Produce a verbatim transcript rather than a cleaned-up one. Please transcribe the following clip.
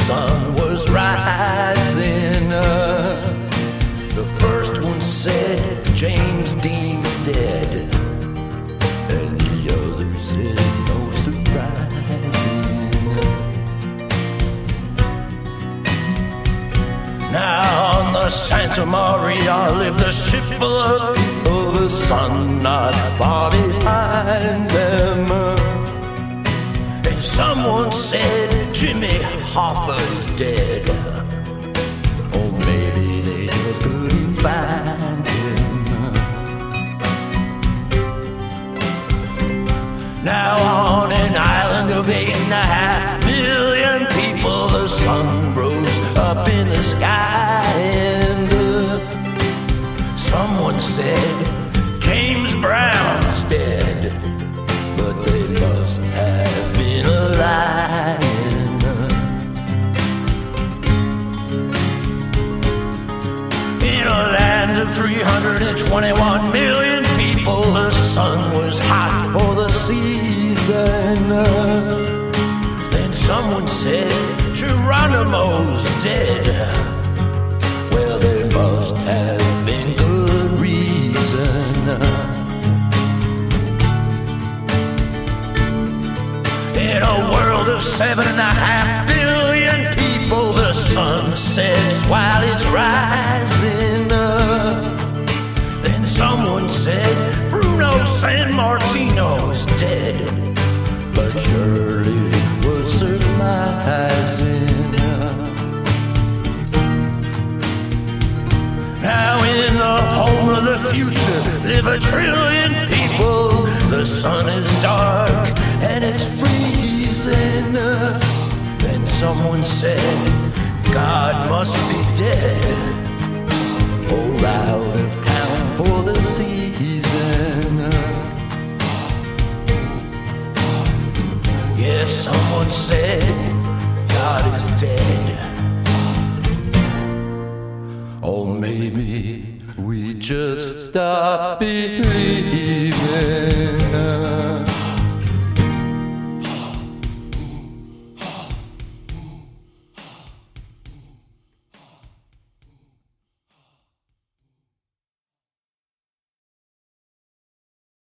sun was rising. Uh, the first one said James Dean's dead, and the other said no surprising. Now on the Santa Maria lived a ship full of people, the sun not far behind them. And someone said Jimmy Hoffa's dead, or maybe they just couldn't find him. Now on an island of eight and a half million people, the sun rose up in the sky, and uh, someone said James Brown's dead, but they must have been lying. In a land of three hundred twenty-one million people, the sun was hot for the season. Then someone said Geronimo's dead. Well, there must have been good reason. In a world of seven and a half billion people, the sun sets while it's rising. Then someone said Bruno San Martino's dead, but surely was surmising. Now in the home of the future live a trillion people. The sun is dark and it's freezing. Then someone said God must be dead, or out of town for the season. Yes, someone said God is dead. Or maybe we just stopped believing.